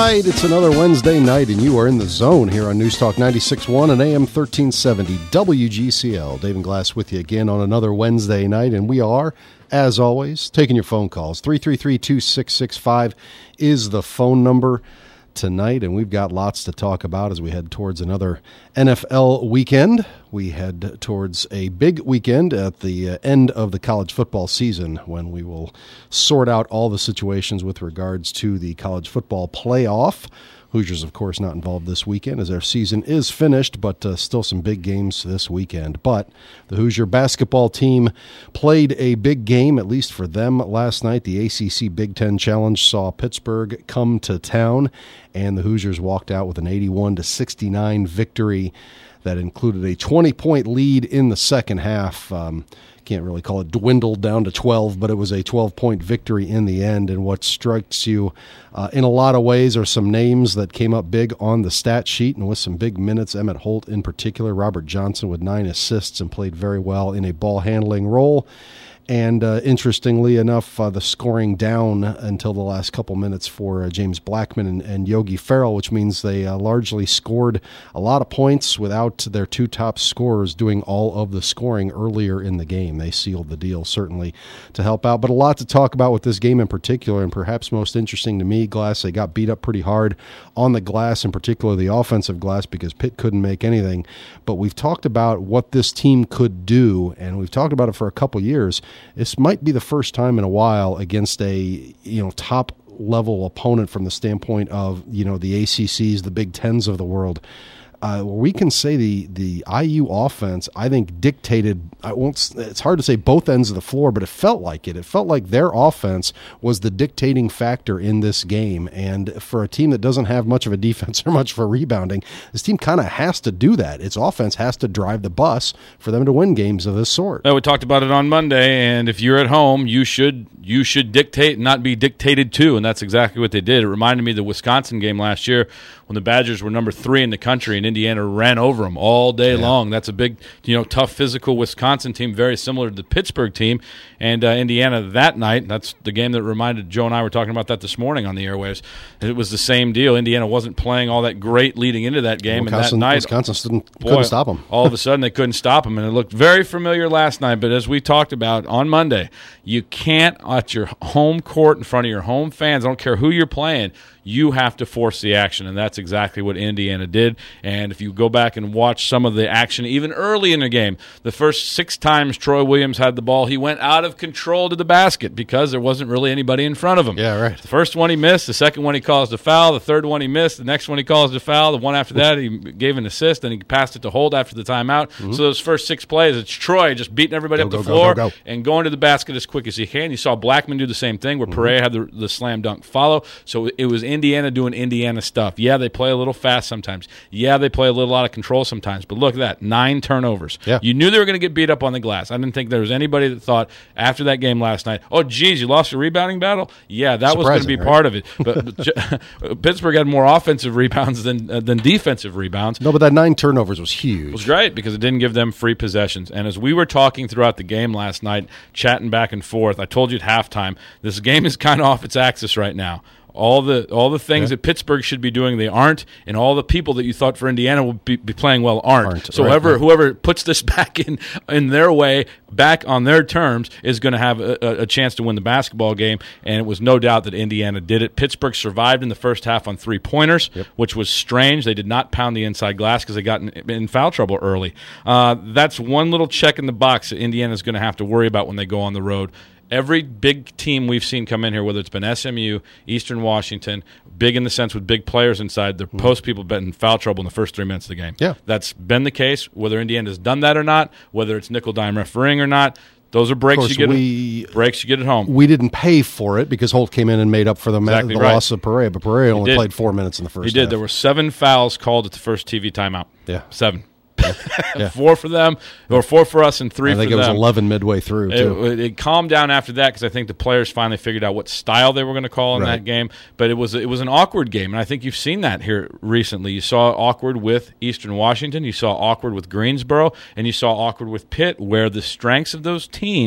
right, it's another Wednesday night, and you are in the zone here on News Talk 96.1 and AM 1370 WGCL. Dave and Glass with you again on another Wednesday night, and we are, as always, taking your phone calls. 333-2665 is the phone number tonight, and we've got lots to talk about as we head towards another NFL weekend. We head towards a big weekend at the end of the college football season when we will sort out all the situations with regards to the college football playoff. Hoosiers, of course, not involved this weekend as our season is finished, but still some big games this weekend. But the Hoosier basketball team played a big game, at least for them, last night. The ACC Big Ten Challenge saw Pittsburgh come to town, and the Hoosiers walked out with an 81-69 victory that included a 20-point lead in the second half. Can't really call it dwindled down to 12, but it was a 12-point victory in the end. And what strikes you in a lot of ways are some names that came up big on the stat sheet and with some big minutes. Emmett Holt in particular, Robert Johnson with 9 assists and played very well in a ball handling role. And interestingly enough, the scoring down until the last couple minutes for James Blackman and Yogi Ferrell, which means they largely scored a lot of points without their two top scorers doing all of the scoring earlier in the game. They sealed the deal, certainly, to help out. But a lot to talk about with this game in particular, and perhaps most interesting to me, Glass, they got beat up pretty hard on the glass, in particular the offensive glass, because Pitt couldn't make anything. But we've talked about what this team could do, and we've talked about it for a couple years. This might be the first time in a while against a top level opponent from the standpoint of the ACCs, the Big Tens of the world. We can say the IU offense, I think, dictated. It's hard to say both ends of the floor, but it felt like it. It felt like their offense was the dictating factor in this game. And for a team that doesn't have much of a defense or much for rebounding, this team kind of has to do that. Its offense has to drive the bus for them to win games of this sort. We talked about it on Monday, and if you're at home, you should dictate and not be dictated to, and that's exactly what they did. It reminded me of the Wisconsin game last year when the Badgers were number 3 in the country and Indiana ran over them all day long. That's a big, tough, physical Wisconsin team, very similar to the Pittsburgh team. And Indiana that night, that's the game that reminded Joe and I were talking about that this morning on the airwaves. It was the same deal. Indiana wasn't playing all that great leading into that game. And that night, Wisconsin couldn't stop them. All of a sudden, they couldn't stop them. And it looked very familiar last night. But as we talked about on Monday, you can't, at your home court in front of your home fans, I don't care who you're playing, you have to force the action, and that's exactly what Indiana did. And if you go back and watch some of the action, even early in the game, the first 6 times Troy Williams had the ball, he went out of control to the basket because there wasn't really anybody in front of him. Yeah, right. The first one he missed, the second one he caused a foul, the third one he missed, the next one he caused a foul, the one after that he gave an assist, and he passed it to Holt after the timeout. Mm-hmm. So those first 6 plays, it's Troy just beating everybody up the floor and going to the basket as quick as he can. You saw Blackman do the same thing where Pereira had the slam dunk follow. So it was Indiana doing Indiana stuff. Yeah, they play a little fast sometimes. Yeah, they play a little out of control sometimes. But look at that, 9 turnovers. Yeah. You knew they were going to get beat up on the glass. I didn't think there was anybody that thought after that game last night, oh, geez, you lost a rebounding battle? Yeah, that was going to be part of it. But Pittsburgh had more offensive rebounds than defensive rebounds. No, but that 9 turnovers was huge. It was great because it didn't give them free possessions. And as we were talking throughout the game last night, chatting back and forth, I told you at halftime, this game is kind of off its axis right now. All the things that Pittsburgh should be doing, they aren't, and all the people that you thought for Indiana would be playing well aren't. So whoever puts this back in their way, back on their terms, is going to have a chance to win the basketball game, and it was no doubt that Indiana did it. Pittsburgh survived in the first half on 3-pointers, which was strange. They did not pound the inside glass because they got in foul trouble early. That's one little check in the box that Indiana's going to have to worry about when they go on the road. Every big team we've seen come in here, whether it's been SMU, Eastern Washington, big in the sense with big players inside, the post people have been in foul trouble in the first 3 minutes of the game. Yeah. That's been the case, whether Indiana's done that or not, whether it's nickel-dime refereeing or not. Those are breaks you get at home. We didn't pay for it because Holt came in and made up for the loss of Pereira, but Pereira only played 4 minutes in the first half. He did. There were 7 fouls called at the first TV timeout. Yeah. 7. 4 for them, or 4 for us, and 3 for them. I think it was 11 midway through, too. It calmed down after that because I think the players finally figured out what style they were going to call in that game. But it was an awkward game, and I think you've seen that here recently. You saw awkward with Eastern Washington, you saw awkward with Greensboro, and you saw awkward with Pitt, where the strengths of those teams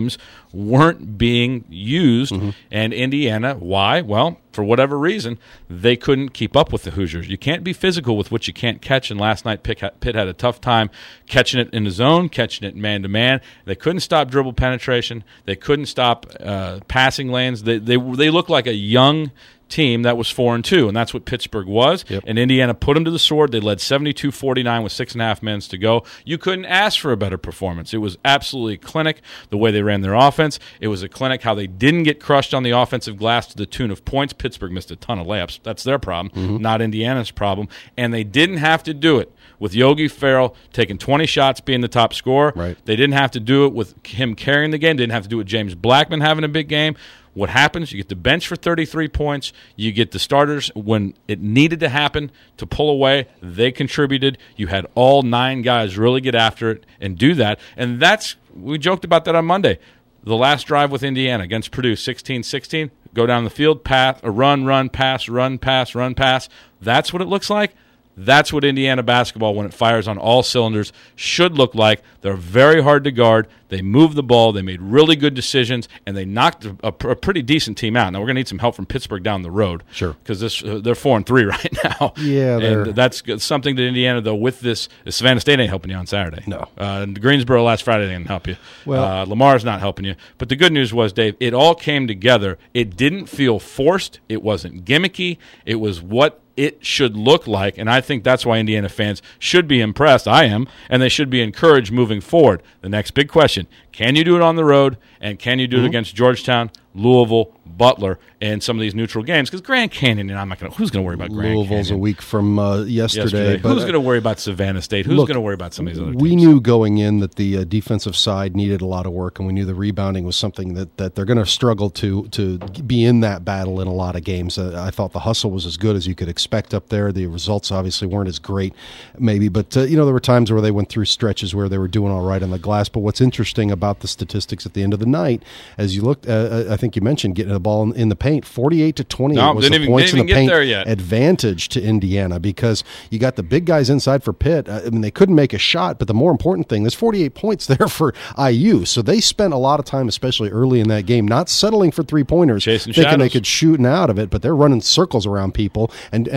weren't being used. And Indiana, why? Well, for whatever reason, they couldn't keep up with the Hoosiers. You can't be physical with what you can't catch, and last night Pitt had a tough time catching it in the zone, catching it man-to-man. They couldn't stop dribble penetration. They couldn't stop passing lanes. They looked like a young team that was 4-2, and that's what Pittsburgh was. Yep. And Indiana put them to the sword. They led 72-49 with 6.5 minutes to go. You couldn't ask for a better performance. It was absolutely a clinic the way they ran their offense. It was a clinic how they didn't get crushed on the offensive glass to the tune of points. Pittsburgh missed a ton of layups. That's their problem, not Indiana's problem. And they didn't have to do it with Yogi Ferrell taking 20 shots, being the top scorer. Right. They didn't have to do it with him carrying the game. They didn't have to do it with James Blackman having a big game. What happens? You get the bench for 33 points. You get the starters when it needed to happen to pull away. They contributed. You had all 9 guys really get after it and do that. And we joked about that on Monday. The last drive with Indiana against Purdue, 16-16, go down the field, pass, a run, pass, run, pass, run, pass. That's what it looks like. That's what Indiana basketball, when it fires on all cylinders, should look like. They're very hard to guard. They moved the ball. They made really good decisions, and they knocked a pretty decent team out. Now, we're going to need some help from Pittsburgh down the road. Sure. Because they're 4-3 right now. Yeah, and that's something that Indiana, though, with this, Savannah State ain't helping you on Saturday. No. Greensboro last Friday didn't help you. Well, Lamar's not helping you. But the good news was, Dave, it all came together. It didn't feel forced. It wasn't gimmicky. It was what it should look like, and I think that's why Indiana fans should be impressed. I am, and they should be encouraged moving forward. The next big question, can you do it on the road, and can you do it against Georgetown, Louisville, Butler, and some of these neutral games? Because Grand Canyon, and who's going to worry about Grand Canyon? Louisville's a week from yesterday. But who's going to worry about Savannah State? Who's going to worry about some of these other teams? We knew going in that the defensive side needed a lot of work, and we knew the rebounding was something that they're going to struggle to be in that battle in a lot of games. I thought the hustle was as good as you could expect up there. The results obviously weren't as great, maybe, but there were times where they went through stretches where they were doing all right on the glass. But what's interesting about the statistics at the end of the night, as you looked, I think you mentioned getting the ball in the paint, 48-20 was the points in the paint advantage to Indiana, because you got the big guys inside for Pitt. I mean, they couldn't make a shot, but the more important thing, there's 48 points there for IU. So they spent a lot of time, especially early in that game, not settling for three-pointers, chasing thinking shadows. They could shoot out of it, but they're running circles around people, and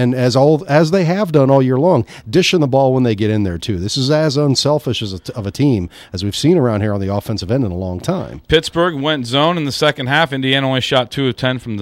as they have done all year long, dishing the ball when they get in there too. This is as unselfish of a team as we've seen around here on the offensive end in a long time. Pittsburgh went zone in the second half. Indiana only shot 2 of 10 from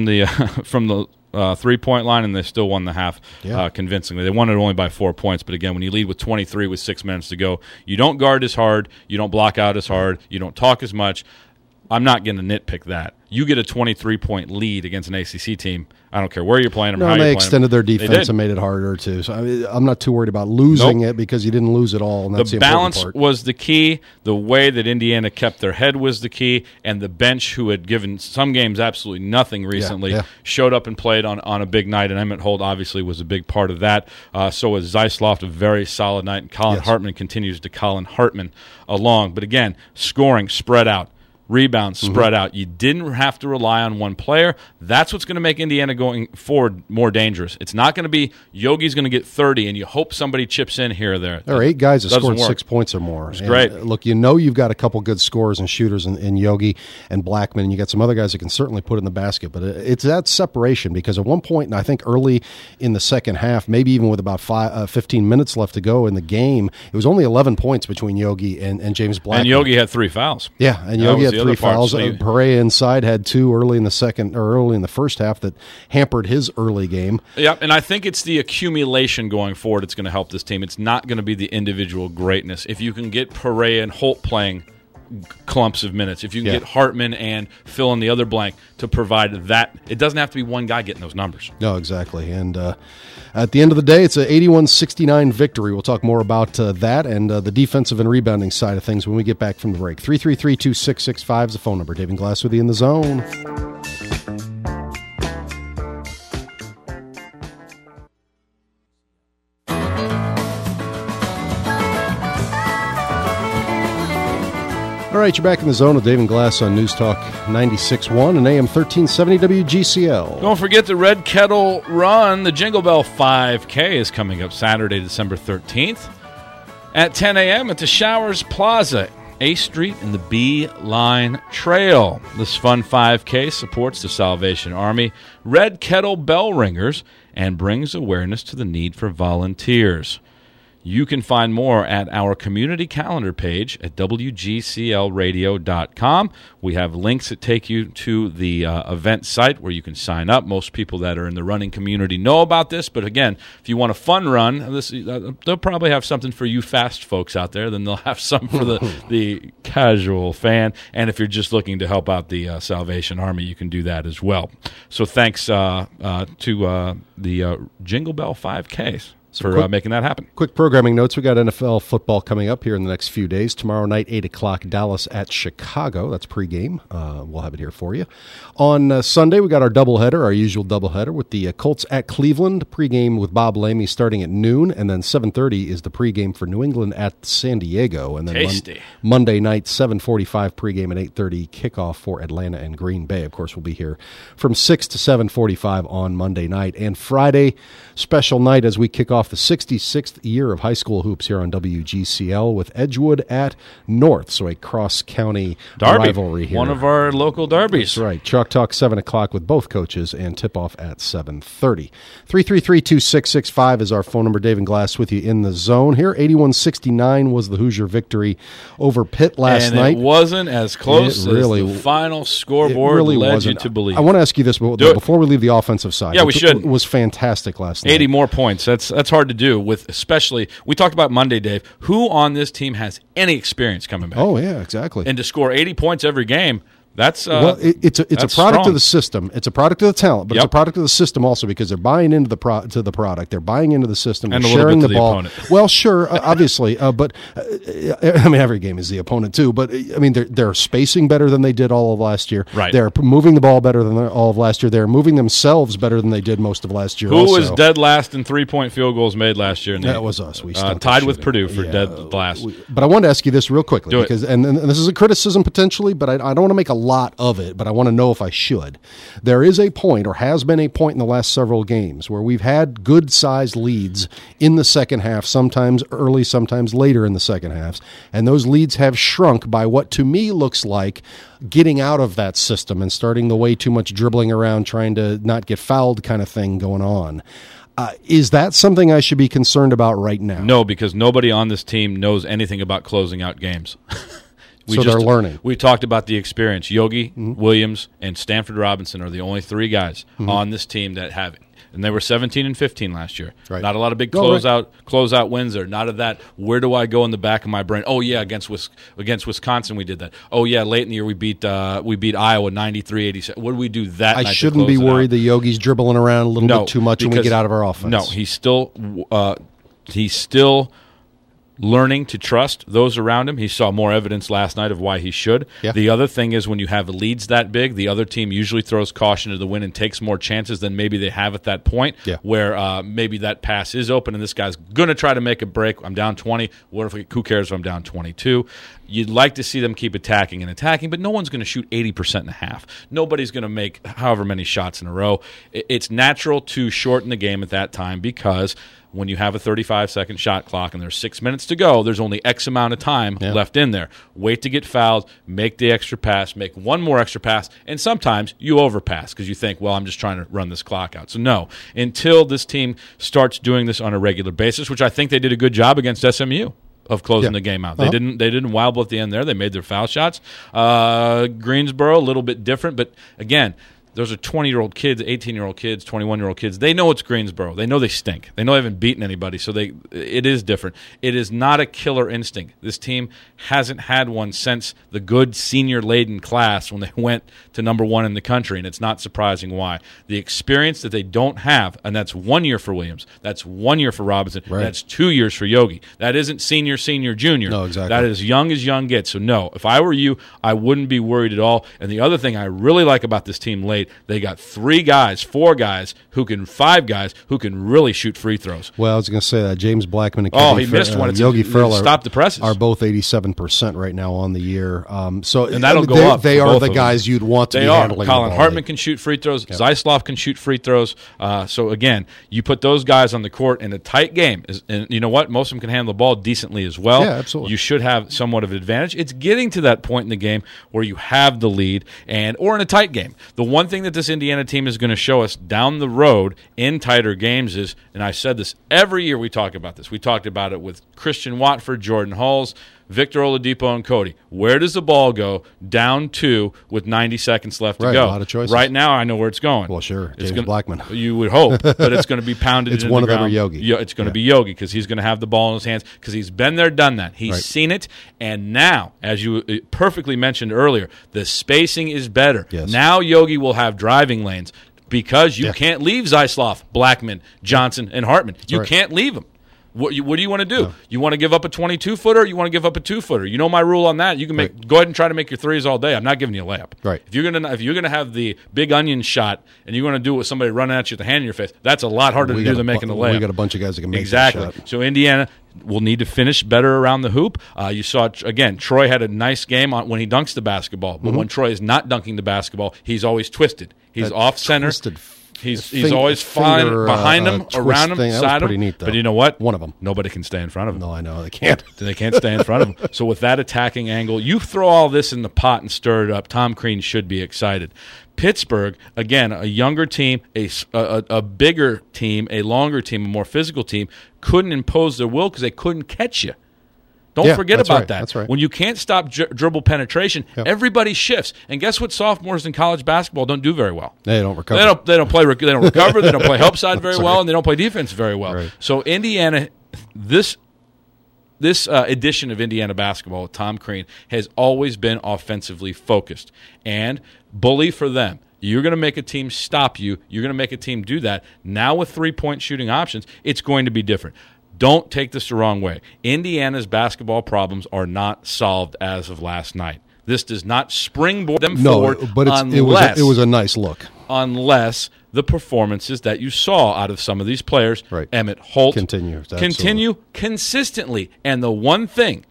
the 3-point line, and they still won the half convincingly. They won it only by 4 points, but again, when you lead with 23 with 6 minutes to go, you don't guard as hard, you don't block out as hard, you don't talk as much. I'm not going to nitpick that. You get a 23-point lead against an ACC team. I don't care where you're playing them, how you're playing them. They extended their defense and made it harder, too. So I'm not too worried about losing it, because you didn't lose it all. And that's the balance part. Was the key. The way that Indiana kept their head was the key. And the bench, who had given some games absolutely nothing recently, showed up and played on a big night. And Emmett Holt obviously was a big part of that. So was Zeisloft, a very solid night. And Colin Hartman continues to Colin Hartman along. But again, scoring spread out. Rebounds spread out. You didn't have to rely on one player. That's what's going to make Indiana going forward more dangerous. It's not going to be Yogi's going to get 30 and you hope somebody chips in here or there. There are 8 guys that scored 6 points or more. It's great. Look, you've got a couple good scorers and shooters in Yogi and Blackman, and you got some other guys that can certainly put in the basket. But it's that separation, because at one point, and I think early in the second half, maybe even with about 15 minutes left to go in the game, it was only 11 points between Yogi and James Blackman. And Yogi had 3 fouls. Yeah, and Yogi had 3 fouls. Perea inside had 2 early in the first half that hampered his early game. Yeah, and I think it's the accumulation going forward that's going to help this team. It's not going to be the individual greatness. If you can get Perea and Holt playing clumps of minutes, if you can get Hartman and fill in the other blank to provide that, it doesn't have to be one guy getting those numbers. No, exactly. And at the end of the day, it's an 81-69 victory. We'll talk more about that and the defensive and rebounding side of things when we get back from the break. 333-2665 is the phone number. David Glass with you in the zone. All right, you're back in the zone with David Glass on News Talk 96.1 and AM 1370 WGCL. Don't forget the Red Kettle Run. The Jingle Bell 5K is coming up Saturday, December 13th at 10 a.m. at the Showers Plaza. A Street and the Bee Line Trail. This fun 5K supports the Salvation Army Red Kettle Bell Ringers and brings awareness to the need for volunteers. You can find more at our community calendar page at WGCLradio.com. We have links that take you to the event site where you can sign up. Most people that are in the running community know about this, but again, if you want a fun run, they'll probably have something for you fast folks out there. Then they'll have some for the casual fan. And if you're just looking to help out the Salvation Army, you can do that as well. So thanks to the Jingle Bell 5Ks. For making that happen. Quick programming notes. We got NFL football coming up here in the next few days. Tomorrow night, 8 o'clock, Dallas at Chicago. That's pregame. We'll have it here for you. On Sunday, we got our doubleheader, our usual doubleheader, with the Colts at Cleveland. Pregame with Bob Lamey starting at noon, and then 7:30 is the pregame for New England at San Diego. And then Tasty. Monday night, 7:45 pregame and 8:30 kickoff for Atlanta and Green Bay. Of course, we'll be here from 6 to 7:45 on Monday night. And Friday, special night as we kick off the 66th year of high school hoops here on WGCL with Edgewood at North, so a cross-county rivalry here. One of our local derbies. That's right. Chalk Talk, 7 o'clock with both coaches, and tip-off at 7:30. 333-2665 is our phone number. Dave and Glass with you in the zone here. 81-69 was the Hoosier victory over Pitt last night. And it wasn't as close as the final scoreboard led you to believe. I want to ask you this before we leave the offensive side. Yeah, we should. It was fantastic last night. 80 more points. That's hard to do with, especially, we talked about Monday, Dave. Who on this team has any experience coming back? Oh, yeah, exactly. And to score 80 points every game, that's it's a product strong. of the system. It's a product of the talent, but it's a product of the system also because they're buying into the product. They're buying into the system. And they're sharing the ball. Opponent. Well, sure, obviously, but I mean, every game is the opponent too. But I mean, they're spacing better than they did all of last year. Right. They're moving the ball better than all of last year. They're moving themselves better than they did most of last year. Who was dead last in 3-point field goals made last year? That was us. We tied with Purdue for dead last. But I wanted to ask you this real quickly because, and this is a criticism potentially, but I don't want to make a lot of it. But I want to know if I should. There is a point, or has been a point in the last several games, where we've had good-sized leads in the second half, sometimes early, sometimes later in the second halves, and those leads have shrunk by what to me looks like getting out of that system and starting the way too much dribbling around, trying to not get fouled kind of thing going on. Is that something I should be concerned about right now? No, because nobody on this team knows anything about closing out games. They're learning. We talked about the experience. Yogi, Williams, and Stanford Robinson are the only three guys on this team that have it. And they were 17 and 15 last year. Right. Not a lot of big closeout wins there. Not of that. Where do I go in the back of my brain? Oh yeah, against Wisconsin we did that. Oh yeah, late in the year we beat Iowa 93-87. What do we do that night? I shouldn't be worried that Yogi's dribbling around a little bit too much when we get out of our offense. No, he's still learning to trust those around him. He saw more evidence last night of why he should. Yeah. The other thing is when you have leads that big, the other team usually throws caution to the wind and takes more chances than maybe they have at that point, where maybe that pass is open and this guy's going to try to make a break. I'm down 20. Who cares if I'm down 22? You'd like to see them keep attacking, but no one's going to shoot 80% in a half. Nobody's going to make however many shots in a row. It's natural to shorten the game at that time because when you have a 35-second shot clock and there's 6 minutes to go, there's only X amount of time left in there. Wait to get fouled, make the extra pass, make one more extra pass, and sometimes you overpass because you think, well, I'm just trying to run this clock out. So no, until this team starts doing this on a regular basis, which I think they did a good job against SMU of closing the game out. They didn't wobble at the end there. They made their foul shots. Greensboro, a little bit different, but again, those are 20-year-old kids, 18-year-old kids, 21-year-old kids. They know it's Greensboro. They know they stink. They know they haven't beaten anybody, so it is different. It is not a killer instinct. This team hasn't had one since the good senior-laden class when they went to number one in the country, and it's not surprising why. The experience that they don't have, and that's 1 year for Williams, that's 1 year for Robinson, that's 2 years for Yogi. That isn't senior, junior. No, exactly. That is young as young gets. So no, if I were you, I wouldn't be worried at all. And the other thing I really like about this team late State, they got 4 guys, 5 guys who can really shoot free throws. Well, I was going to say that James Blackman and he missed one. Yogi Ferrell stop the presses. Are both 87% right now on the year. And that'll go up. They are the guys you'd want to be handling. Colin the ball. Hartman can shoot free throws. Yep. Zyslov can shoot free throws. So again, you put those guys on the court in a tight game, and you know what? Most of them can handle the ball decently as well. Yeah, absolutely. You should have somewhat of an advantage. It's getting to that point in the game where you have the lead, or in a tight game. The one thing that this Indiana team is going to show us down the road in tighter games is, and I've said this every year we talk about this. We talked about it with Christian Watford, Jordan Hulls, Victor Oladipo, and Cody. Where does the ball go down 2 with 90 seconds left to go? A lot of choices. Right now, I know where it's going. Well, sure. James Blackman. You would hope, but it's going to be pounded it's into one the of ground. them or Yogi. It's going to be Yogi because he's going to have the ball in his hands because he's been there, done that. He's seen it, and now, as you perfectly mentioned earlier, the spacing is better. Yes. Now Yogi will have driving lanes because you can't leave Zyslov, Blackman, Johnson, and Hartman. You can't leave them. What do you want to do? No. You want to give up a 22-footer or you want to give up a 2-footer? You know my rule on that. You can go ahead and try to make your threes all day. I'm not giving you a layup. Right. If you're gonna have the big onion shot and you're gonna do it with somebody running at you with the hand in your face, that's a lot harder to do than making the layup. We got a bunch of guys that can make that shot. So Indiana will need to finish better around the hoop. You saw, again, Troy had a nice game when he dunks the basketball. But when Troy is not dunking the basketball, he's always twisted. He's off-center. He's always fine behind him, around him, side him. Neat, but you know what? One of them. Nobody can stay in front of him. No, I know. They can't. They can't stay in front of him. So with that attacking angle, you throw all this in the pot and stir it up. Tom Crean should be excited. Pittsburgh, again, a younger team, a bigger team, a longer team, a more physical team, couldn't impose their will because they couldn't catch you. Don't forget about that. That's right. When you can't stop dribble penetration, everybody shifts. And guess what? Sophomores in college basketball don't do very well. They don't recover. They don't recover. They don't play help side very well, and they don't play defense very well. Right. So Indiana, this edition of Indiana basketball with Tom Crean has always been offensively focused. And bully for them. You're going to make a team stop you. You're going to make a team do that. Now with 3-point shooting options, it's going to be different. Don't take this the wrong way. Indiana's basketball problems are not solved as of last night. This does not springboard them forward. But it was a nice look. Unless the performances that you saw out of some of these players, Emmett Holt, continue consistently. And the one thing,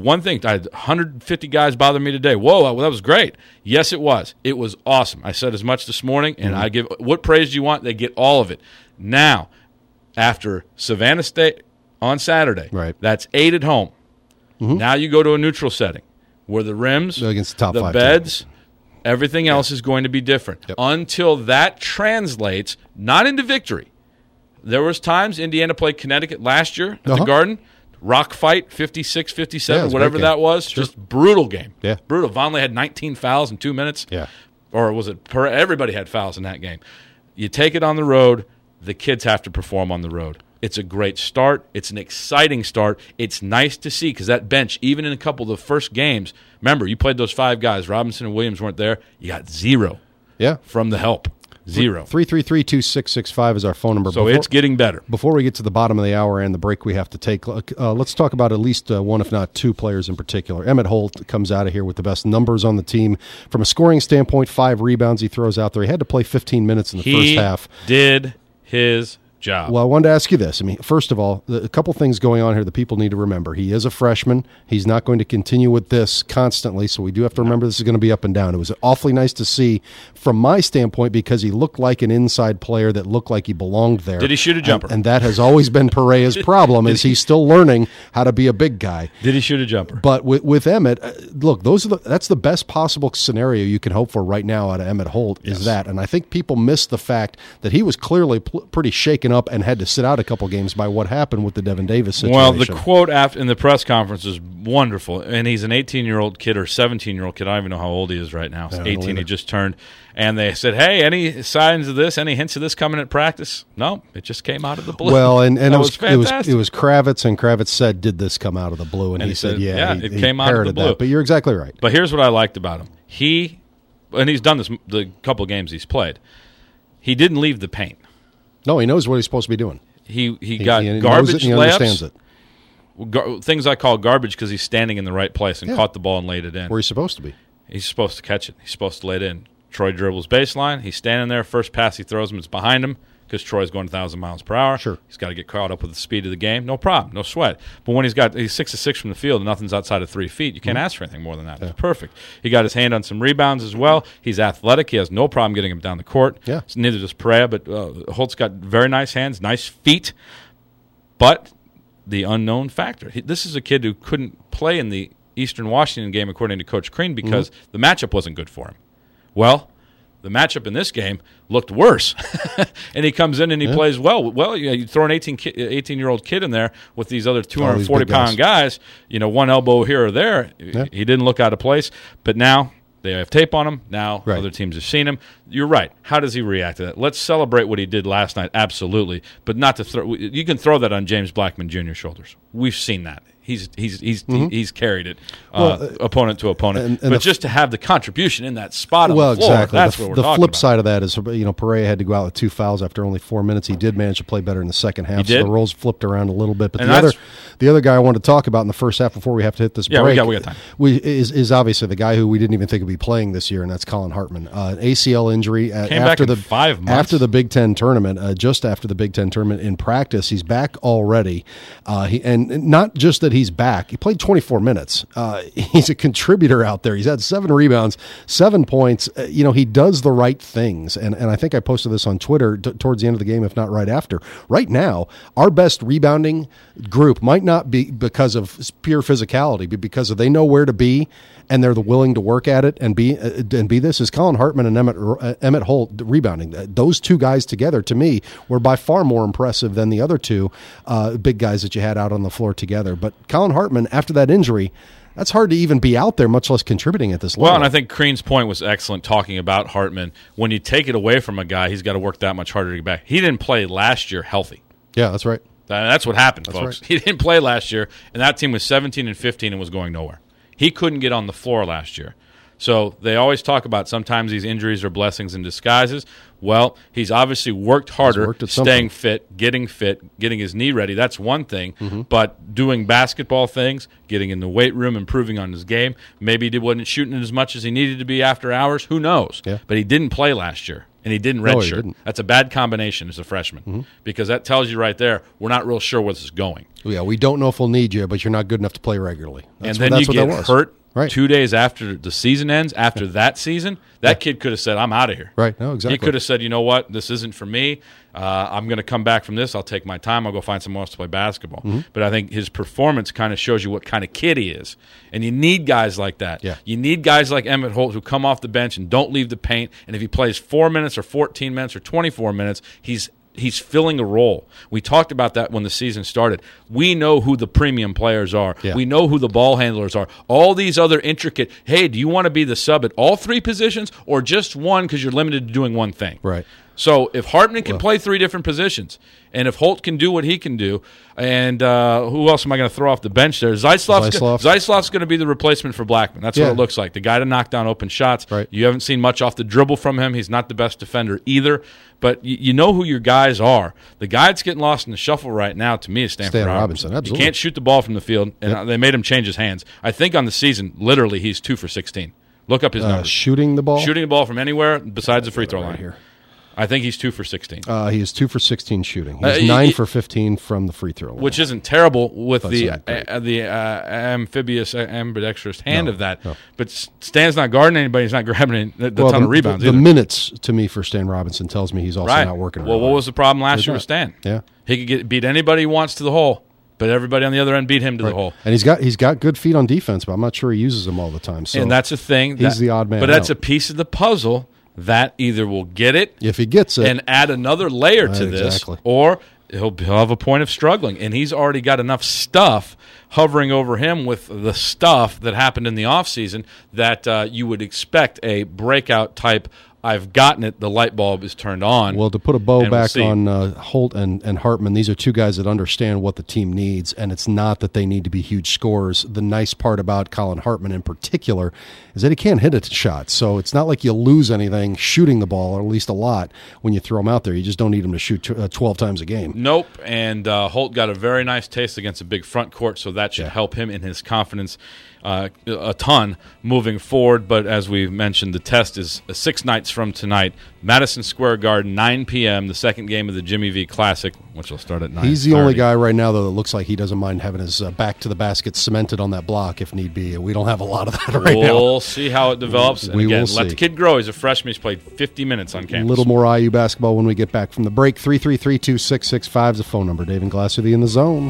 I had 150 guys bother me today. Whoa, that was great. Yes, it was. It was awesome. I said as much this morning, and I give what praise do you want? They get all of it. Now, after Savannah State on Saturday, that's 8 at home. Now you go to a neutral setting where the rims, against the top 5 beds, everything else is going to be different until that translates not into victory. There was times Indiana played Connecticut last year at the Garden. Rock fight, 56, 57, whatever that was. Sure. Just brutal game. Yeah. Brutal. Vonleh had 19 fouls in 2 minutes. Yeah. Or was it everybody had fouls in that game. You take it on the road, the kids have to perform on the road. It's a great start. It's an exciting start. It's nice to see because that bench, even in a couple of the first games, remember, you played those 5 guys. Robinson and Williams weren't there. You got 0 from the help. 0. 333-2665 is our phone number. So it's getting better. Before we get to the bottom of the hour and the break we have to take, let's talk about at least one, if not 2 players in particular. Emmett Holt comes out of here with the best numbers on the team. From a scoring standpoint, 5 rebounds he throws out there. He had to play 15 minutes in the first half. He did his job. Well, I wanted to ask you this. I mean, first of all, a couple things going on here that people need to remember. He is a freshman. He's not going to continue with this constantly, so we do have to remember this is going to be up and down. It was awfully nice to see from my standpoint because he looked like an inside player that looked like he belonged there. Did he shoot a jumper? And that has always been Perea's problem is he's still learning how to be a big guy. Did he shoot a jumper? But with Emmett, look, that's the best possible scenario you can hope for right now out of Emmett Holt is that. And I think people miss the fact that he was clearly pretty shaken up and had to sit out a couple games by what happened with the Devin Davis situation. Well, the quote after in the press conference is wonderful, and he's an 18-year-old kid or 17-year-old kid. I don't even know how old he is right now. He's 18. He just turned, and they said, "Hey, any signs of this? Any hints of this coming at practice?" No, it just came out of the blue. Well, and it was fantastic. It was Kravitz, and Kravitz said, "Did this come out of the blue?" And he said, "Yeah, it came out of the blue." That. But you're exactly right. But here's what I liked about him: and he's done this the couple of games he's played. He didn't leave the paint. No, he knows what he's supposed to be doing. He got garbage he layups. Understands it. Things I call garbage because he's standing in the right place and caught the ball and laid it in. Where he's supposed to be. He's supposed to catch it. He's supposed to lay it in. Troy dribbles baseline. He's standing there. First pass he throws him, it's behind him because Troy's going 1,000 miles per hour. Sure. He's got to get caught up with the speed of the game. No problem. No sweat. But when he's 6 of 6 from the field and nothing's outside of 3 feet, you can't ask for anything more than that. Yeah. It's perfect. He got his hand on some rebounds as well. He's athletic. He has no problem getting him down the court. Yeah. So neither does Perea, but Holt's got very nice hands, nice feet. But the unknown factor. This is a kid who couldn't play in the Eastern Washington game, according to Coach Crean, because the matchup wasn't good for him. Well, the matchup in this game looked worse, and he comes in and he plays well. Well, you throw an 18-year-old kid in there with these other 240-pound guys, one elbow here or there. Yeah. He didn't look out of place, but now they have tape on him. Now other teams have seen him. You're right. How does he react to that? Let's celebrate what he did last night, absolutely, but not to throw. You can throw that on James Blackman Jr.'s shoulders. We've seen that. He's carried it opponent to opponent, but just to have the contribution in that spot on the floor, exactly. That's what we're talking about. The flip side of that is, Perea had to go out with 2 fouls after only 4 minutes. He did manage to play better in the second half, so the roles flipped around a little bit. But the other guy I wanted to talk about in the first half before we have to hit this break, we got time. Is obviously the guy who we didn't even think would be playing this year, and that's Colin Hartman. An ACL injury after the 5 months after the Big Ten tournament, just after the Big Ten tournament in practice. He's back already, and not just that he's back. He played 24 minutes. He's a contributor out there. He's had 7 rebounds, 7 points. He does the right things. And I think I posted this on Twitter towards the end of the game, if not right after. Right now, our best rebounding group might not be because of pure physicality, but because they know where to be and they're willing to work at it and be this is Colin Hartman and Emmett Holt rebounding. Those 2 guys together, to me, were by far more impressive than the other 2 big guys that you had out on the floor together. But Colin Hartman, after that injury, that's hard to even be out there, much less contributing at this level. Well, and I think Crean's point was excellent talking about Hartman. When you take it away from a guy, he's got to work that much harder to get back. He didn't play last year healthy. Yeah, that's right. That's what happened, folks. Right. He didn't play last year, and that team was 17-15 and was going nowhere. He couldn't get on the floor last year. So they always talk about sometimes these injuries are blessings in disguises. Well, he's obviously worked harder, staying fit, getting his knee ready. That's one thing. But doing basketball things, getting in the weight room, improving on his game. Maybe he wasn't shooting as much as he needed to be after hours. Who knows? Yeah. But he didn't play last year, and he didn't redshirt. That's a bad combination as a freshman because that tells you right there we're not real sure where this is going. Yeah, we don't know if we'll need you, but you're not good enough to play regularly. That's you get hurt 2 days after the season ends, after that season, that kid could have said, I'm out of here. Right, no, exactly. He could have said, you know what, this isn't for me. I'm going to come back from this. I'll take my time. I'll go find someone else to play basketball. But I think his performance kind of shows you what kind of kid he is. And you need guys like that. Yeah. You need guys like Emmett Holt who come off the bench and don't leave the paint. And if he plays 4 minutes or 14 minutes or 24 minutes, he's filling a role. We talked about that when the season started. We know who the premium players are. Yeah. We know who the ball handlers are. All these other intricate, hey, do you want to be the sub at all 3 positions or just one because you're limited to doing one thing? Right. So if Hartman can play 3 different positions, and if Holt can do what he can do, and who else am I going to throw off the bench there? Zeislov's going to be the replacement for Blackman. That's what it looks like. The guy to knock down open shots. Right. You haven't seen much off the dribble from him. He's not the best defender either. But you know who your guys are. The guy that's getting lost in the shuffle right now, to me, is Stanford Robinson. Absolutely. He can't shoot the ball from the field, and they made him change his hands. I think on the season, literally, he's 2 for 16. Look up his numbers. Shooting the ball from anywhere besides the free throw line. Here. I think he's 2 for 16. He is 2 for 16 shooting. He's 9 for 15 from the free throw line, which isn't terrible with the ambidextrous hand of that. No. But Stan's not guarding anybody. He's not grabbing a ton of rebounds. The minutes to me for Stan Robinson tells me he's also not working. Well, what was the problem last year with Stan? Yeah, he could beat anybody he wants to the hole. But everybody on the other end beat him to the hole. And he's got good feet on defense, but I'm not sure he uses them all the time. So and that's a thing. He's the odd man. But that's a piece of the puzzle that either will get it if he gets it and add another layer to this, or he'll have a point of struggling. And he's already got enough stuff hovering over him with the stuff that happened in the offseason that you would expect a breakout type I've gotten it. The light bulb is turned on. Well, to put a bow And back we'll on Holt and Hartman, these are two guys that understand what the team needs, and it's not that they need to be huge scorers. The nice part about Colin Hartman in particular is that he can't hit a shot, so it's not like you lose anything shooting the ball, or at least a lot, when you throw him out there. You just don't need him to shoot 12 times a game. Nope, and Holt got a very nice taste against a big front court, so that should help him in his confidence a ton moving forward. But as we mentioned, the test is 6 nights from tonight, Madison Square Garden, 9 p.m., the second game of the Jimmy V Classic, which will start at 9:30. He's the only guy right now, though, that looks like he doesn't mind having his back to the basket cemented on that block if need be. We don't have a lot of that right now. We'll see how it develops. And we again, will see. Let the kid grow. He's a freshman. He's played 50 minutes on campus. A little more IU basketball when we get back from the break. 333-2665 is the phone number. Dave and Glass with you in the zone.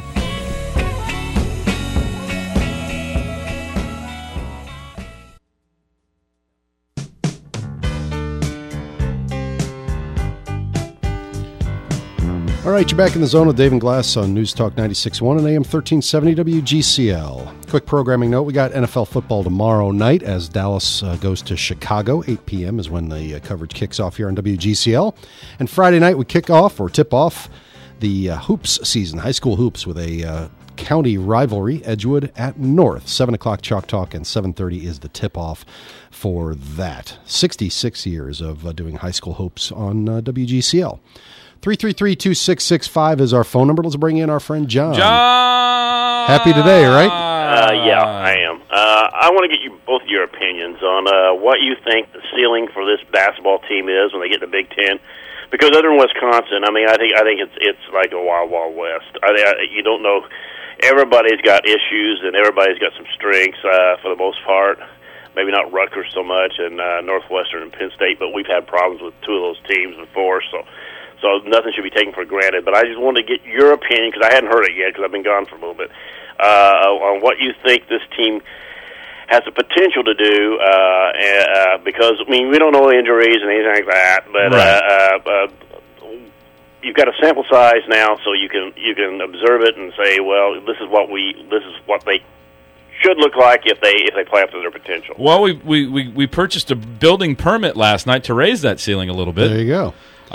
All right, you're back in the zone with Dave and Glass on News Talk 96.1 and AM 1370 WGCL. Quick programming note, we got NFL football tomorrow night as Dallas goes to Chicago. 8 p.m. is when the coverage kicks off here on WGCL. And Friday night we tip off the hoops season, high school hoops, with a county rivalry, Edgewood at North. 7 o'clock Chalk Talk and 7:30 is the tip-off for that. 66 years of doing high school hoops on WGCL. 333-2665 is our phone number. Let's bring in our friend John. John! Happy today, right? Yeah, I am. I want to get you both your opinions on what you think the ceiling for this basketball team is when they get to Big Ten. Because other than Wisconsin, I mean, I think it's like a wild, wild west. You don't know. Everybody's got issues and everybody's got some strengths for the most part. Maybe not Rutgers so much, and Northwestern and Penn State, but we've had problems with two of those teams before, so nothing should be taken for granted. But I just wanted to get your opinion, because I hadn't heard it yet, because I've been gone for a little bit, on what you think this team has the potential to do, because, I mean, we don't know injuries and anything like that, but right. You've got a sample size now, so you can observe it and say, well, this is what they should look like if they play up to their potential. Well, we purchased a building permit last night to raise that ceiling a little bit. There you go.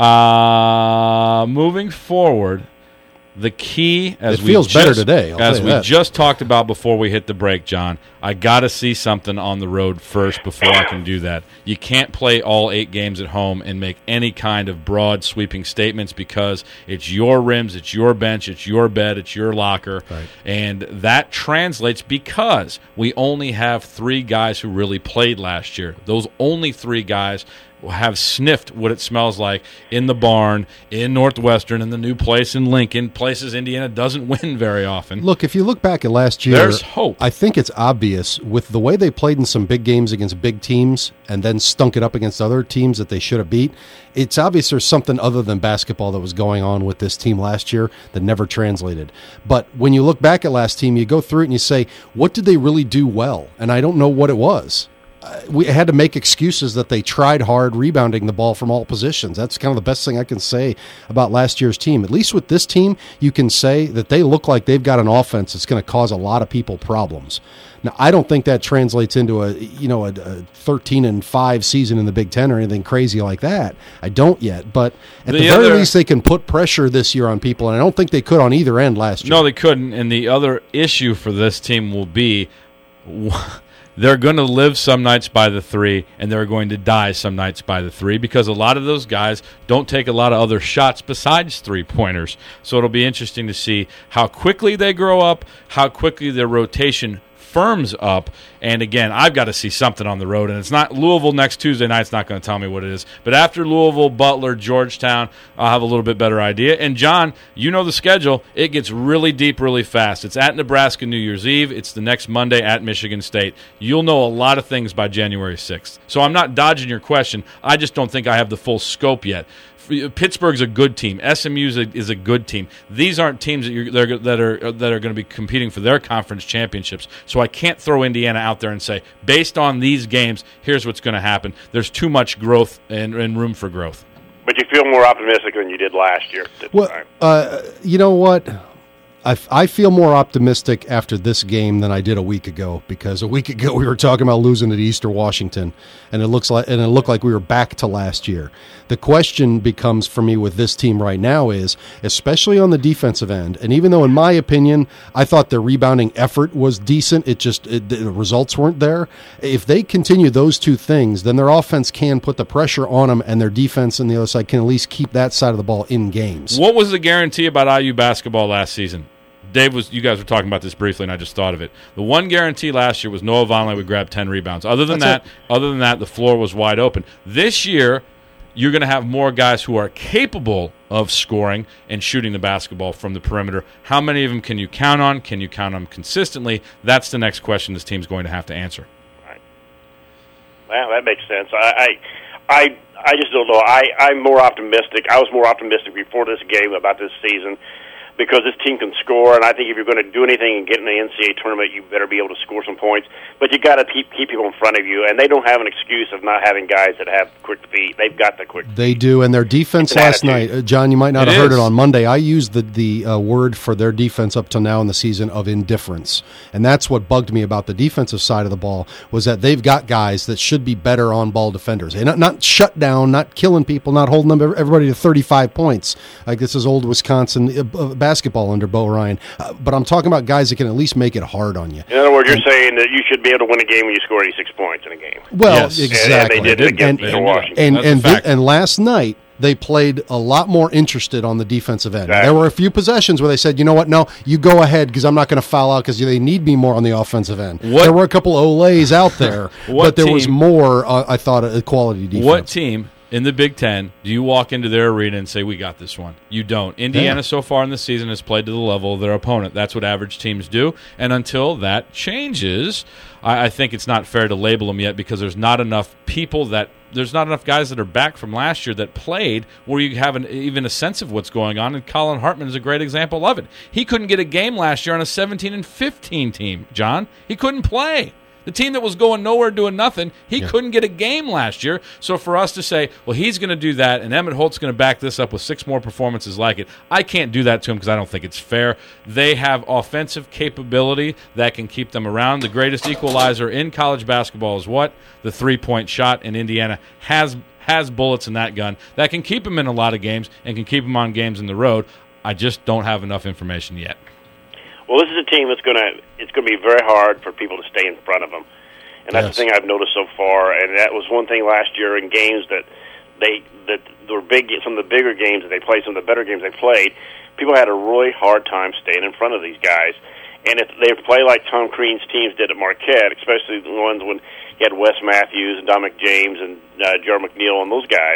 Moving forward, the key, as it feels better today, as we just talked about before we hit the break, John, I got to see something on the road first before I can do that. You can't play all 8 games at home and make any kind of broad sweeping statements, because it's your rims, it's your bench, it's your bed, it's your locker, right. And that translates because we only have 3 guys who really played last year. Those only 3 guys have sniffed what it smells like in the barn, in Northwestern, in the new place in Lincoln, places Indiana doesn't win very often. Look, if you look back at last year, there's hope. I think it's obvious with the way they played in some big games against big teams and then stunk it up against other teams that they should have beat. It's obvious there's something other than basketball that was going on with this team last year that never translated. But when you look back at last team, you go through it and you say, what did they really do well? And I don't know what it was. We had to make excuses that they tried hard rebounding the ball from all positions. That's kind of the best thing I can say about last year's team. At least with this team, you can say that they look like they've got an offense that's going to cause a lot of people problems. Now, I don't think that translates into a 13-5 season in the Big Ten or anything crazy like that. I don't yet, but at the very least, they can put pressure this year on people, and I don't think they could on either end last year. No, they couldn't. And the other issue for this team will be, they're going to live some nights by the 3, and they're going to die some nights by the 3, because a lot of those guys don't take a lot of other shots besides 3-pointers. So it'll be interesting to see how quickly they grow up, how quickly their rotation firms up. And again, I've got to see something on the road, and it's not Louisville next Tuesday night. It's not going to tell me what it is. But after Louisville, Butler, Georgetown, I'll have a little bit better idea. And John, you know the schedule. It gets really deep really fast. It's at Nebraska New Year's Eve. It's the next Monday at Michigan State. You'll know a lot of things by January 6th. So I'm not dodging your question. I just don't think I have the full scope yet. Pittsburgh's a good team. SMU is a good team. These aren't teams that are going to be competing for their conference championships. So I can't throw Indiana out there and say, based on these games, here's what's going to happen. There's too much growth and room for growth. But you feel more optimistic than you did last year. Well, you know what? I feel more optimistic after this game than I did a week ago, because a week ago we were talking about losing at Eastern Washington, and it looked like we were back to last year. The question becomes for me with this team right now is, especially on the defensive end, and even though in my opinion I thought the rebounding effort was decent, the results weren't there. If they continue those two things, then their offense can put the pressure on them, and their defense on the other side can at least keep that side of the ball in games. What was the guarantee about IU basketball last season? Dave, you guys were talking about this briefly, and I just thought of it. The one guarantee last year was Noah Vonleh would grab 10 rebounds. Other than that, the floor was wide open. This year, you're going to have more guys who are capable of scoring and shooting the basketball from the perimeter. How many of them can you count on? Can you count on them consistently? That's the next question this team's going to have to answer. Right. Well, that makes sense. I just don't know. I'm more optimistic. I was more optimistic before this game about this season, because this team can score, and I think if you're going to do anything and get in the NCAA tournament, you better be able to score some points. But you got to keep people in front of you, and they don't have an excuse of not having guys that have quick feet. They've got the quick feet. They do, and their defense last night, John, you might not have heard it on Monday. I used the word for their defense up till now in the season of indifference, and that's what bugged me about the defensive side of the ball, was that they've got guys that should be better on-ball defenders. And not shut down, not killing people, not holding everybody to 35 points. Like this is old Wisconsin basketball under Bo Ryan, but I'm talking about guys that can at least make it hard on you. In other words, you're saying that you should be able to win a game when you score 86 points in a game. Well, yes. Exactly. And they did it against Washington. And last night they played a lot more interested on the defensive end. Exactly. There were a few possessions where they said, you know what, no, you go ahead because I'm not going to foul out because they need me more on the offensive end. There were a couple of Olays out there, but there was more, I thought, a quality defense. What team in the Big Ten do you walk into their arena and say, we got this one? You don't. Indiana so far in the season has played to the level of their opponent. That's what average teams do. And until that changes, I think it's not fair to label them yet, because there's not enough guys that are back from last year that played where you have even a sense of what's going on. And Colin Hartman is a great example of it. He couldn't get a game last year on a 17-15 team, John. He couldn't play. The team that was going nowhere doing nothing, he couldn't get a game last year. So for us to say, well, he's going to do that, and Emmett Holt's going to back this up with 6 more performances like it, I can't do that to him because I don't think it's fair. They have offensive capability that can keep them around. The greatest equalizer in college basketball is what? The three-point shot, and Indiana has bullets in that gun that can keep them in a lot of games and can keep them on games in the road. I just don't have enough information yet. Well, this is a team it's going to be very hard for people to stay in front of them, and that's the thing I've noticed so far. And that was one thing last year in games that were big. Some of the bigger games that they played, some of the better games they played, people had a really hard time staying in front of these guys. And if they play like Tom Crean's teams did at Marquette, especially the ones when he had Wes Matthews and Dominic James and Jared McNeil and those guys,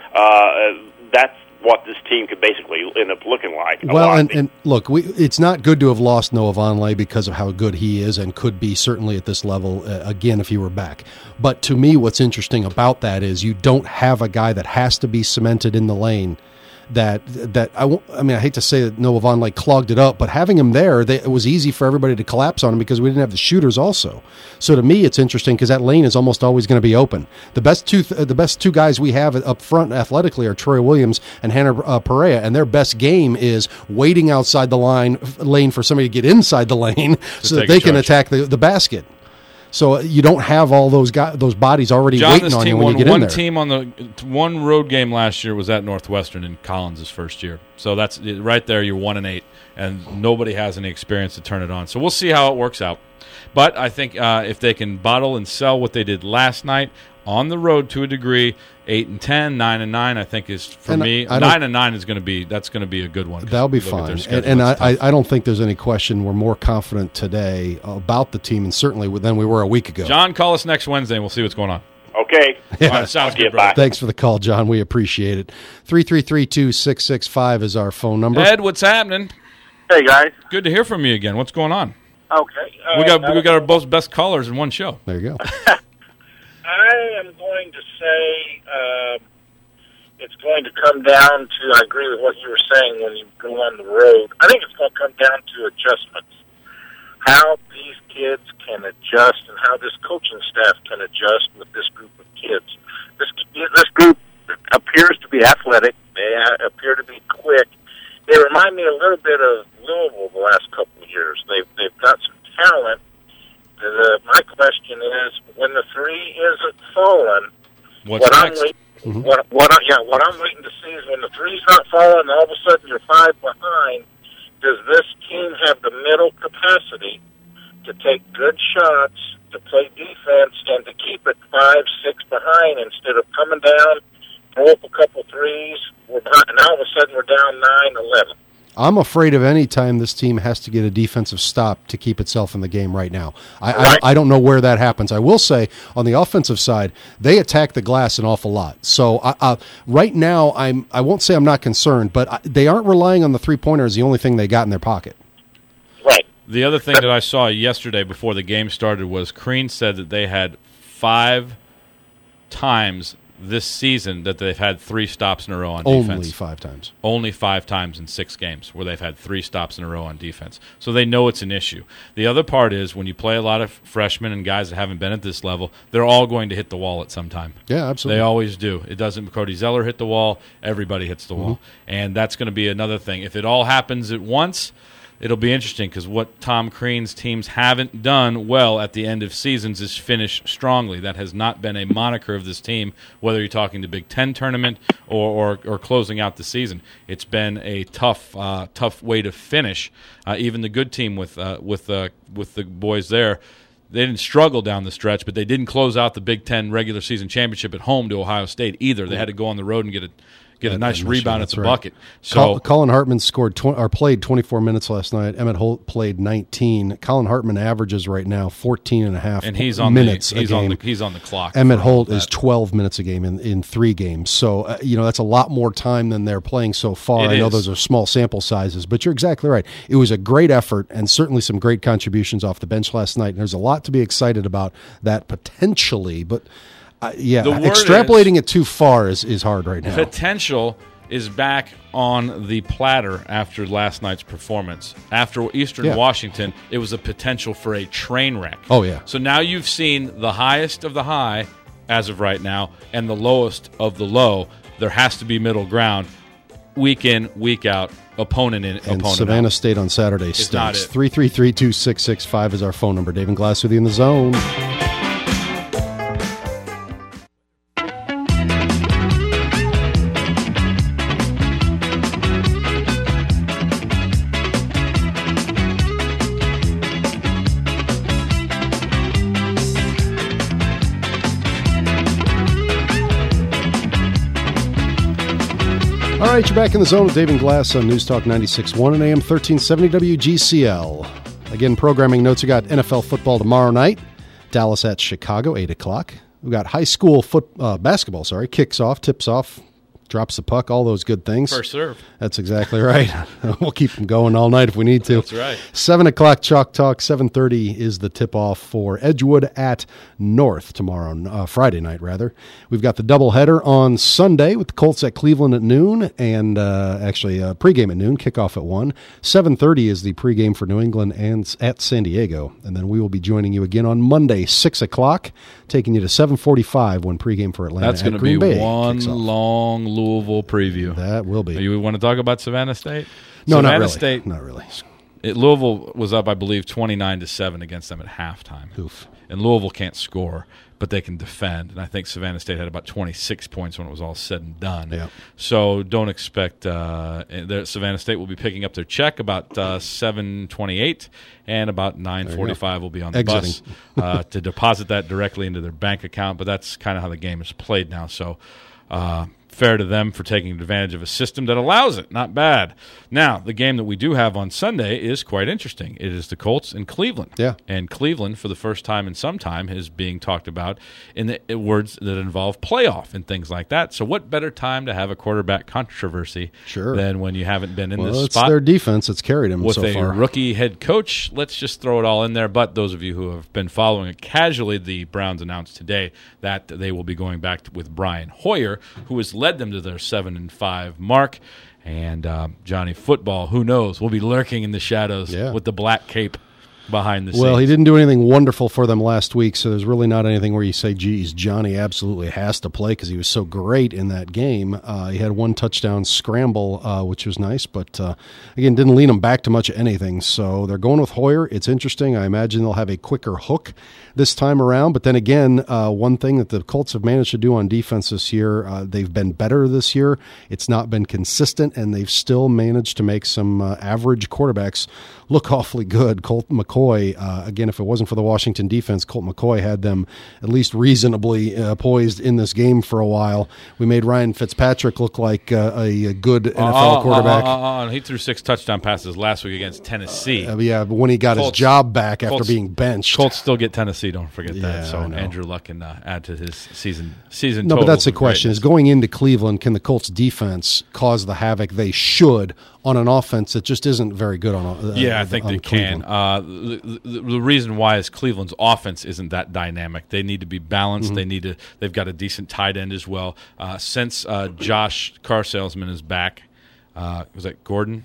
that's what this team could basically end up looking like. Well, and look, it's not good to have lost Noah Vonleh because of how good he is and could be certainly at this level again if he were back. But to me, what's interesting about that is you don't have a guy that has to be cemented in the lane. I hate to say that Noah Vonleh clogged it up, but having him there, it was easy for everybody to collapse on him because we didn't have the shooters also. So to me, it's interesting because that lane is almost always going to be open. The best two guys we have up front athletically are Troy Williams and Hannah Perea, and their best game is waiting outside the lane for somebody to get inside the lane so that they can attack the basket. So you don't have all those bodies already waiting on you when you get in there. One team on the one road game last year was at Northwestern in Collins' first year. So that's right there. You're 1-8, and nobody has any experience to turn it on. So we'll see how it works out. But I think if they can bottle and sell what they did last night on the road to a degree, 8-10, 9-9, I think is for me. 9-9 is going to be a good one. That'll be fine. And I don't think there's any question. We're more confident today about the team, and certainly than we were a week ago. John, call us next Wednesday, and we'll see what's going on. Okay. Yeah. All right, sounds good, bro. Thanks for the call, John. We appreciate it. 333-2665 is our phone number. Ed, what's happening? Hey, guys. Good to hear from you again. What's going on? Okay. We got our both best callers in one show. There you go. I am going to say it's going to come down to, I agree with what you were saying when you go on the road. I think it's going to come down to adjustments. How these kids can adjust and how this coaching staff can adjust with this group of kids. This group appears to be athletic. They appear to be quick. They remind me a little bit of Louisville the last couple of years. They've got some talent. My question is, when the three isn't falling, What's next? What I'm waiting to see is when the three's not falling, and all of a sudden you're 5 behind. Does this team have the mental capacity to take good shots, to play defense, and to keep it 5, 6 behind instead of coming down, throw up a couple threes, we're behind, and all of a sudden we're down 9, 11? I'm afraid of any time this team has to get a defensive stop to keep itself in the game right now. I don't know where that happens. I will say, on the offensive side, they attack the glass an awful lot. So right now, I won't say I'm not concerned, but they aren't relying on the three-pointer as the only thing they got in their pocket. Right. The other thing that I saw yesterday before the game started was Crean said that they had 5 times this season that they've had 3 stops in a row on defense. Only 5 times. Only 5 times in 6 games where they've had 3 stops in a row on defense. So they know it's an issue. The other part is when you play a lot of freshmen and guys that haven't been at this level, they're all going to hit the wall at some time. Yeah, absolutely. They always do. It doesn't. Cody Zeller hit the wall. Everybody hits the wall. And that's going to be another thing. If it all happens at once, it'll be interesting because what Tom Crean's teams haven't done well at the end of seasons is finish strongly. That has not been a moniker of this team, whether you're talking the Big Ten tournament or closing out the season. It's been a tough way to finish. Even the good team with the boys there, they didn't struggle down the stretch, but they didn't close out the Big Ten regular season championship at home to Ohio State either. They had to go on the road and get a nice rebound at the bucket. So Colin Hartman played 24 minutes last night. Emmett Holt played 19. Colin Hartman averages right now 14 and a half and he's on minutes he's a game. He's on the clock. Emmett Holt is 12 minutes a game in 3 games. So, that's a lot more time than they're playing so far. I know those are small sample sizes, but you're exactly right. It was a great effort and certainly some great contributions off the bench last night. And there's a lot to be excited about that potentially, but extrapolating it too far is hard right now. Potential is back on the platter after last night's performance. After Eastern Washington, it was a potential for a train wreck. Oh, yeah. So now you've seen the highest of the high as of right now and the lowest of the low. There has to be middle ground. Week in, week out, opponent in, and opponent Savannah out. State on Saturday It's not stinks. it. 333-2665 is our phone number. Dave and Glass with you in the zone. All right, you're back in the zone with Dave and Glass on News Talk 96.1 and AM 1370 WGCL. Again, programming notes, we got NFL football tomorrow night. Dallas at Chicago, 8 o'clock. We got high school basketball, kicks off, tips off, drops the puck, all those good things. First serve. That's exactly right. We'll keep them going all night if we need to. That's right. 7 o'clock Chalk Talk, 7:30 is the tip-off for Edgewood at North tomorrow, Friday night, rather. We've got the doubleheader on Sunday with the Colts at Cleveland at noon, and actually pregame at noon, kickoff at 1. 7:30 is the pregame for New England and at San Diego, and then we will be joining you again on Monday, 6 o'clock, taking you to 7:45 when pregame for Atlanta That's at going to Green be Bay one kicks off. long Louisville preview. That will be. You want to talk about Savannah State? No, Savannah not really. State, Not really. Louisville was up, I believe, 29-7 against them at halftime. Oof. And Louisville can't score, but they can defend. And I think Savannah State had about 26 points when it was all said and done. Yeah. So don't expect Savannah State will be picking up their check about 7:28, and about 9:45 will be on the bus to deposit that directly into their bank account. But that's kind of how the game is played now. So fair to them for taking advantage of a system that allows it. Not bad. Now, the game that we do have on Sunday is quite interesting. It is the Colts and Cleveland. Yeah. And Cleveland, for the first time in some time, is being talked about in the words that involve playoff and things like that. So what better time to have a quarterback controversy than when you haven't been in this it's spot? Their defense that's carried them With so far. a rookie head coach, let's just throw it all in there. But those of you who have been following it casually, the Browns announced today that they will be going back with Brian Hoyer, who has led them to their 7-5 mark. And Johnny Football, who knows, will be lurking in the shadows with the black cape. behind the scenes. Well, he didn't do anything wonderful for them last week, so there's really not anything where you say, geez, Johnny absolutely has to play because he was so great in that game. He had one touchdown scramble, which was nice, but again, didn't lead them back to much of anything. So they're going with Hoyer. It's interesting. I imagine they'll have a quicker hook this time around. But then again, one thing that the Colts have managed to do on defense this year, they've been better this year. It's not been consistent, and they've still managed to make some average quarterbacks look awfully good. Colt McCoy, again, if it wasn't for the Washington defense, Colt McCoy had them at least reasonably poised in this game for a while. We made Ryan Fitzpatrick look like a good NFL quarterback. He threw 6 touchdown passes last week agaast Tennessee. Yeah, but when he got his job back after being benched. Colts still get Tennessee, don't forget that. So Andrew Luck can add to his season total. But that's the question, is going into Cleveland, can the Colts defense cause the havoc they should on an offense that just isn't very good on I think they can. The reason why is Cleveland's offense isn't that dynamic. They need to be balanced. They've got a decent tight end as well. Since Josh Car Salesman is back, was that Gordon?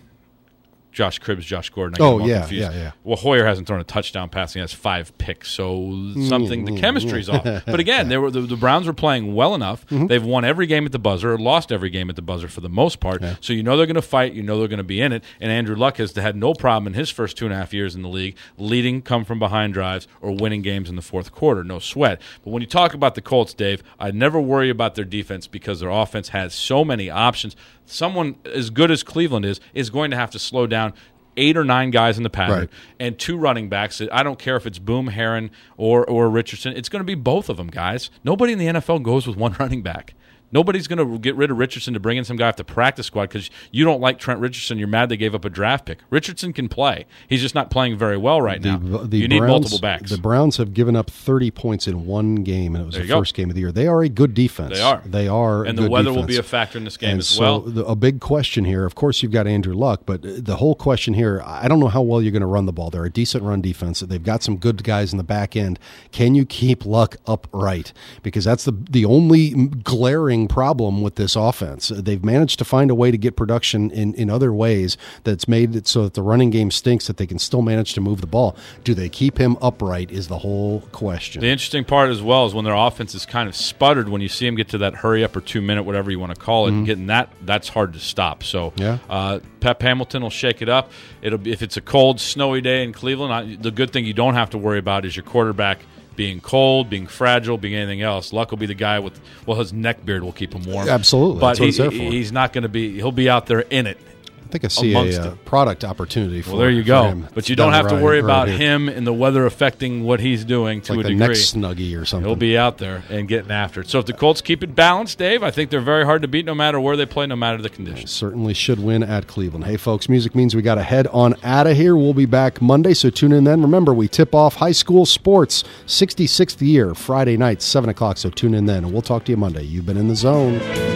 Josh Cribbs, Josh Gordon. Yeah. Well, Hoyer hasn't thrown a touchdown pass. He has 5 picks, so the chemistry's off. But again, the Browns were playing well enough. They've won every game at the buzzer, or lost every game at the buzzer for the most part. Yeah. So you know they're going to fight. You know they're going to be in it. And Andrew Luck has had no problem in his first 2.5 years in the league leading come-from-behind drives or winning games in the fourth quarter. No sweat. But when you talk about the Colts, Dave, I never worry about their defense because their offense has so many options. Someone as good as Cleveland is going to have to slow down 8 or 9 guys in the pattern and 2 running backs. I don't care if it's Boom, Heron, or Richardson. It's going to be both of them, guys. Nobody in the NFL goes with one running back. Nobody's going to get rid of Richardson to bring in some guy off the practice squad because you don't like Trent Richardson. You're mad they gave up a draft pick. Richardson can play. He's just not playing very well right now. You need multiple backs. The Browns have given up 30 points in one game, and it was the first game of the year. They are a good defense. They are. And the weather defense. Will be a factor in this game as well. A big question here, of course, you've got Andrew Luck, but the whole question here, I don't know how well you're going to run the ball. They're a decent run defense. They've got some good guys in the back end. Can you keep Luck upright? Because that's the only glaring problem with this offense. They've managed to find a way to get production in other ways that's made it so that the running game stinks, that they can still manage to move the ball. Do they keep him upright is the whole question. The interesting part as well is when their offense is kind of sputtered, when you see them get to that hurry up or 2-minute, whatever you want to call it, and getting that's hard to stop. So Pep Hamilton will shake it up. If it's a cold, snowy day in Cleveland, the good thing you don't have to worry about is your quarterback being cold, being fragile, being anything else. Luck will be the guy with, his neck beard will keep him warm. Absolutely. But he's not going to be, he'll be out there in it. I think I see a product opportunity for him. Well, there you go. But you don't have to worry about him and the weather affecting what he's doing to a degree. Like the neck snuggie or something. He'll be out there and getting after it. So if the Colts keep it balanced, Dave, I think they're very hard to beat no matter where they play, no matter the conditions. Certainly should win at Cleveland. Hey, folks, music means we got to head on out of here. We'll be back Monday, so tune in then. Remember, we tip off high school sports, 66th year, Friday night, 7 o'clock, so tune in then. And we'll talk to you Monday. You've been in the zone.